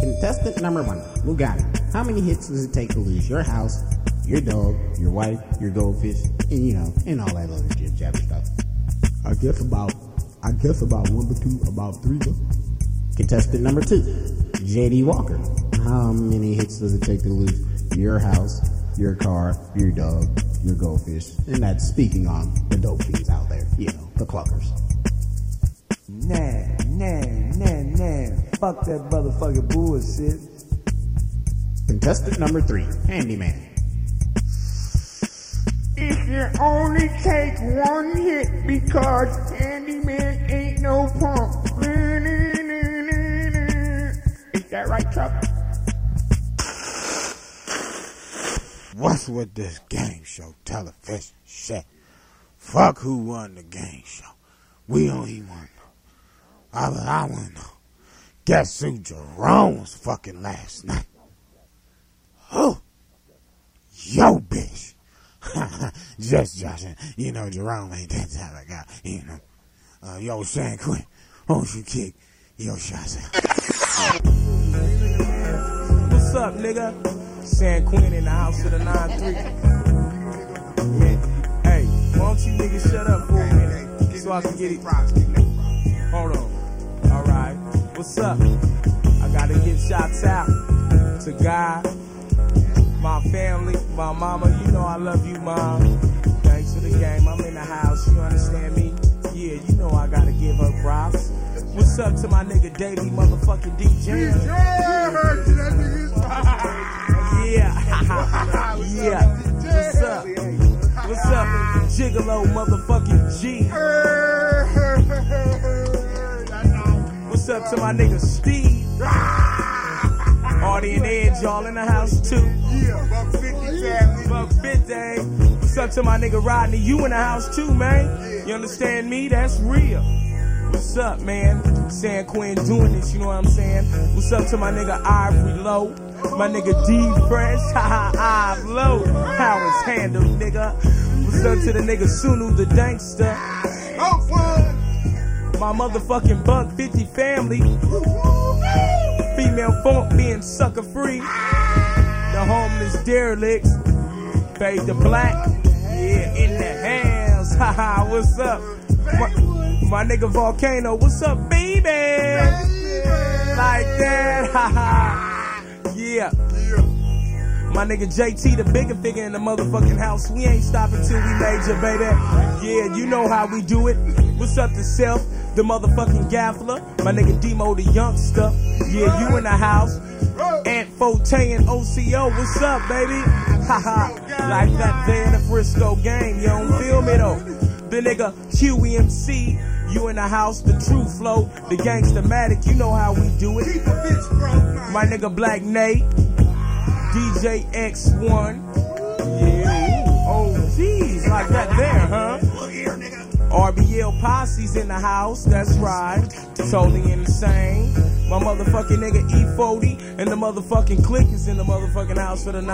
Contestant number 1, Lugatti. How many hits does it take to lose your house, your dog, your wife, your goldfish, and all that other jib jabber stuff? I guess about 1 to 2, about 3. Contestant number 2, JD Walker. How many hits does it take to lose your house, your car, your dog, your goldfish? And that's speaking on the dope fiends out there, the cluckers. Nah. Fuck that motherfucking bullshit. Contestant number 3, Handyman. If you only take 1 hit because Handyman ain't no punk. Is that right, Chuck? What's with this game show television shit? Fuck who won the game show. We don't even want to know. I want to know. Guess who Jerome was fucking last night? Who? Yo, bitch. Just joshing. Jerome ain't that type of guy. Yo, San Quinn, won't you kick your shots out? What's up, nigga? San Quinn in the house of the 9-3. Hey, why don't you niggas shut up for a minute so I can get it? Hold on. Alright, what's up? I gotta give shots out to God, my family, my mama. I love you, Mom. Thanks for the game. I'm in the house, you understand me? Yeah, I gotta give her props. What's up to my nigga Davey motherfucking DJ? Yeah. What's up, Gigolo motherfucking G? What's up to my nigga Steve? Artie and Edge, y'all in the house too. Yeah, Buck 50. What's up to my nigga Rodney? You in the house too, man. You understand me? That's real. What's up, man? San Quinn doing this, you know what I'm saying? What's up to my nigga Ivory Low? My nigga D Fresh, Ive Low. How it's handled, nigga? What's up to the nigga Sunu the Dankster? My motherfucking Buck 50 family. Female funk being sucker free. The homeless derelicts. Fade to black. Yeah, in the house. Haha, what's up? My nigga Volcano, what's up, baby? Like that, haha. Yeah. My nigga JT, the bigger figure in the motherfucking house. We ain't stopping till we major, baby. Yeah, you know how we do it. What's up to Self, the motherfucking gaffler? My nigga Demo, the youngster. Yeah, you in the house. Aunt Forte and OCO, what's up, baby? Haha, like that there in the Frisco game. You don't feel me though? The nigga QEMC. You in the house, the true flow, the gangsta-matic, you know how we do it. My nigga Black Nate, DJ X1. Yeah, oh jeez, like that there, huh? RBL Posse's in the house, that's right. Totally insane. My motherfucking nigga E40 and the motherfucking clique is in the motherfucking house for the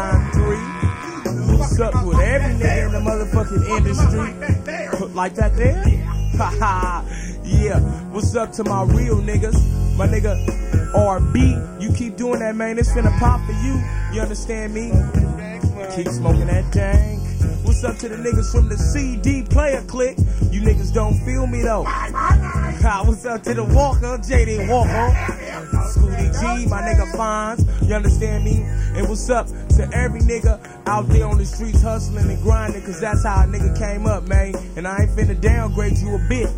9-3. What's up with every nigga in the motherfucking industry? Like that there? Haha, yeah. What's up to my real niggas? My nigga RB, you keep doing that, man. It's finna pop for you. You understand me? Keep smoking that dank. What's up to the niggas from the CD player clique? You niggas don't feel me though. What's up to the Walker, JD Walker? Scooty G, my nigga Fonz. You understand me? And what's up to every nigga out there on the streets hustling and grinding, cause that's how a nigga came up, man. And I ain't finna downgrade you a bit.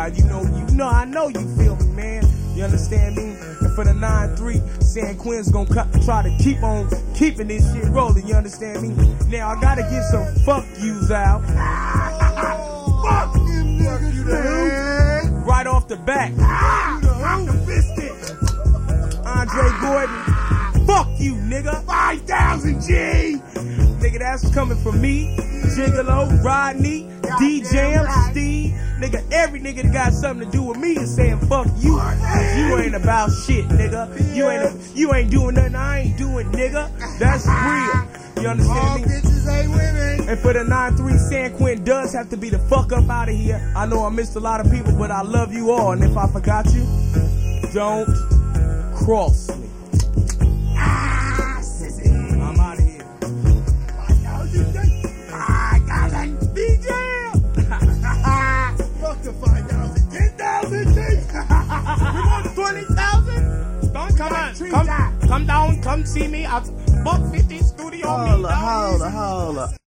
I know you feel me, man. You understand me? And for the 9-3, San Quinn's gonna try to keep on keeping this shit rolling. You understand me? Now I gotta get some fuck yous out. Fuck them niggas, man. Right off the bat. Andre Gordon. Fuck you, nigga. 5,000 G. Nigga, that's coming from me, Gigolo, Rodney, DJ, Steve. Nigga, every nigga that got something to do with me is saying fuck you. You ain't about shit, nigga. You ain't doing nothing I ain't doing, nigga. That's real. You understand me? And for the 9-3, San Quinn does have to be the fuck up out of here. I know I missed a lot of people, but I love you all. And if I forgot you, don't cross me. come down, come see me. Buck 50 studio. Hold up.